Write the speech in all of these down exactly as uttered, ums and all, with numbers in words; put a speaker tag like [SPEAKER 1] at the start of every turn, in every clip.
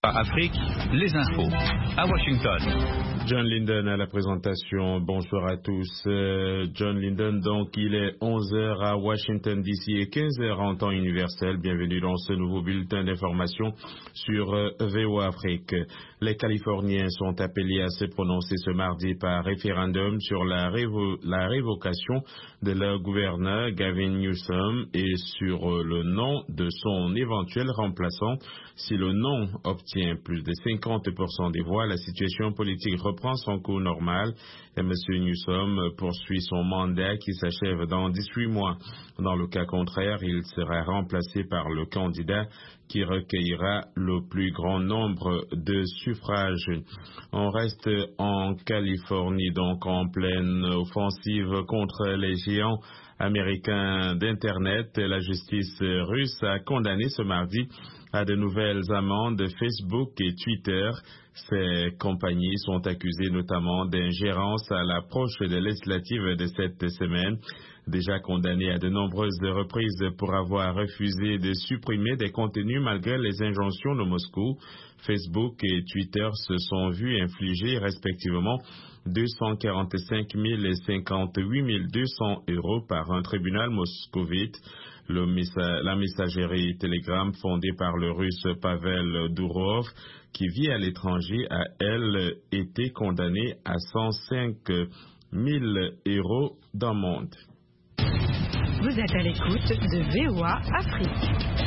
[SPEAKER 1] A Afrique, les infos à Washington.
[SPEAKER 2] John Linden à la présentation. Bonsoir à tous. Euh, John Linden, donc il est onze heures à Washington D C et quinze heures en temps universel. Bienvenue dans ce nouveau bulletin d'information sur euh, V O A Afrique. Les Californiens sont appelés à se prononcer ce mardi par référendum sur la, révo- la révocation de leur gouverneur Gavin Newsom et sur euh, le nom de son éventuel remplaçant. Si le non obtient plus de cinquante pour cent des voix, la situation politique reprend son cours normal et M. Newsom poursuit son mandat qui s'achève dans dix-huit mois. Dans le cas contraire, il sera remplacé par le candidat qui recueillera le plus grand nombre de suffrages. On reste en Californie, donc en pleine offensive contre les géants américains d'Internet. La justice russe a condamné ce mardi à de nouvelles amendes Facebook et Twitter. Ces compagnies sont accusées notamment d'ingérence à l'approche des législatives de cette semaine. Déjà condamnées à de nombreuses reprises pour avoir refusé de supprimer des contenus malgré les injonctions de Moscou, Facebook et Twitter se sont vus infliger respectivement deux cent quarante-cinq mille et cinquante-huit mille deux cents euros par un tribunal moscovite. Le messa- la messagerie Telegram, fondée par le russe Pavel Durov, qui vit à l'étranger, a, elle, été condamnée à cent cinq mille euros d'amende.
[SPEAKER 3] Vous êtes à l'écoute de V O A Afrique.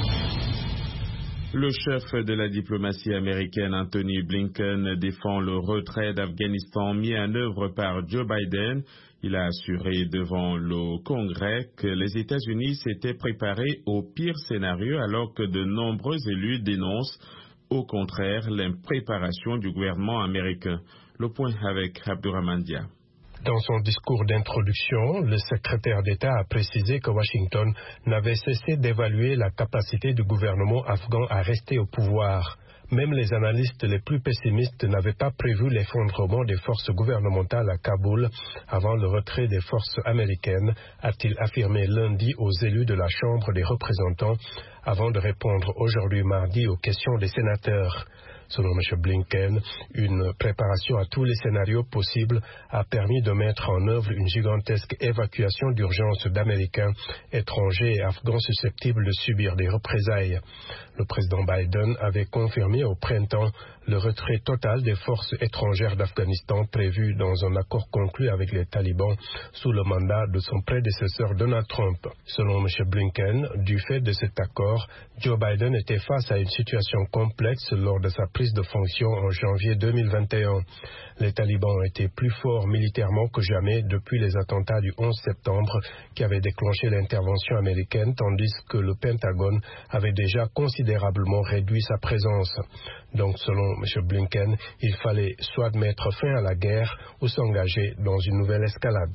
[SPEAKER 2] Le chef de la diplomatie américaine, Anthony Blinken, défend le retrait d'Afghanistan mis en œuvre par Joe Biden. Il a assuré devant le Congrès que les États-Unis s'étaient préparés au pire scénario alors que de nombreux élus dénoncent au contraire l'impréparation du gouvernement américain. Le point avec Abdurrahman Dia.
[SPEAKER 4] Dans son discours d'introduction, le secrétaire d'État a précisé que Washington n'avait cessé d'évaluer la capacité du gouvernement afghan à rester au pouvoir. Même les analystes les plus pessimistes n'avaient pas prévu l'effondrement des forces gouvernementales à Kaboul avant le retrait des forces américaines, a-t-il affirmé lundi aux élus de la Chambre des représentants avant de répondre aujourd'hui mardi aux questions des sénateurs. Selon M. Blinken, une préparation à tous les scénarios possibles a permis de mettre en œuvre une gigantesque évacuation d'urgence d'Américains étrangers et afghans susceptibles de subir des représailles. Le président Biden avait confirmé au printemps le retrait total des forces étrangères d'Afghanistan prévu dans un accord conclu avec les talibans sous le mandat de son prédécesseur Donald Trump. Selon M. Blinken, du fait de cet accord, Joe Biden était face à une situation complexe lors de sa prise de fonction en janvier deux mille vingt et un. Les talibans étaient plus forts militairement que jamais depuis les attentats du onze septembre qui avaient déclenché l'intervention américaine, tandis que le Pentagone avait déjà considérablement réduit sa présence. Donc, selon M. Blinken, il fallait soit mettre fin à la guerre ou s'engager dans une nouvelle escalade.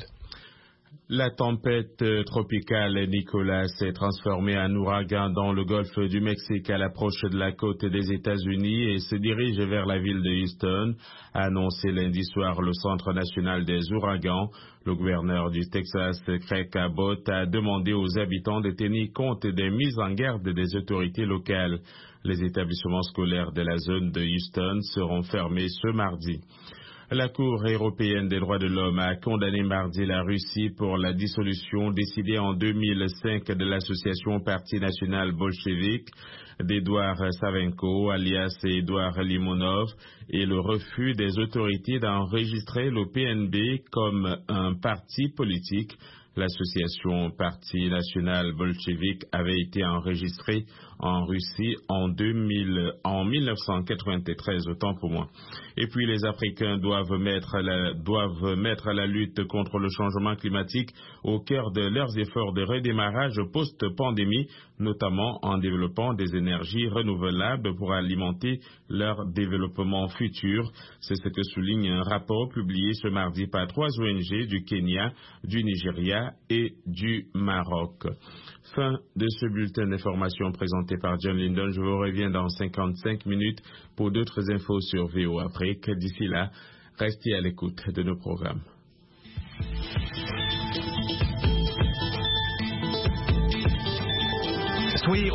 [SPEAKER 2] La tempête tropicale Nicolas s'est transformée en ouragan dans le golfe du Mexique à l'approche de la côte des États-Unis et se dirige vers la ville de Houston, a annoncé lundi soir le Centre national des ouragans. Le gouverneur du Texas, Greg Abbott, a demandé aux habitants de tenir compte des mises en garde des autorités locales. Les établissements scolaires de la zone de Houston seront fermés ce mardi. La Cour européenne des droits de l'homme a condamné mardi la Russie pour la dissolution décidée en deux mille cinq de l'association Parti national bolchevique d'Edouard Savenko, alias Edouard Limonov, et le refus des autorités d'enregistrer le P N B comme un parti politique. L'association Parti national bolchevique avait été enregistrée en Russie en, deux mille, en mille neuf cent quatre-vingt-treize, autant pour moi. Et puis les Africains doivent mettre, la, doivent mettre la lutte contre le changement climatique au cœur de leurs efforts de redémarrage post-pandémie, notamment en développant des énergies renouvelables pour alimenter leur développement futur. C'est ce que souligne un rapport publié ce mardi par trois O N G du Kenya, du Nigeria et du Maroc. Fin de ce bulletin d'information présenté par John Linden. Je vous reviens dans cinquante-cinq minutes pour d'autres infos sur V O A Afrique. D'ici là, restez à l'écoute de nos programmes.
[SPEAKER 1] Soyez